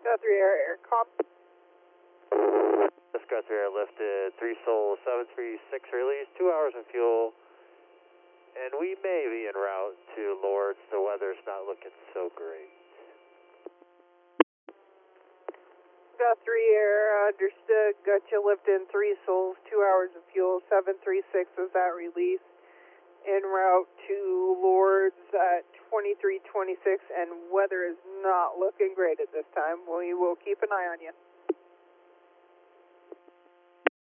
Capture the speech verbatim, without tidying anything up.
Got three air, air comp. This got three air lifted, three Soul, seven three six release, two hours in fuel. And we may be en route to Lourdes. The weather's not looking so great. Got three air, understood. Got you lifting, three souls, two hours of fuel, seven three six was that release. En route to Lourdes at twenty-three twenty-six, and weather is not looking great at this time. We will keep an eye on you.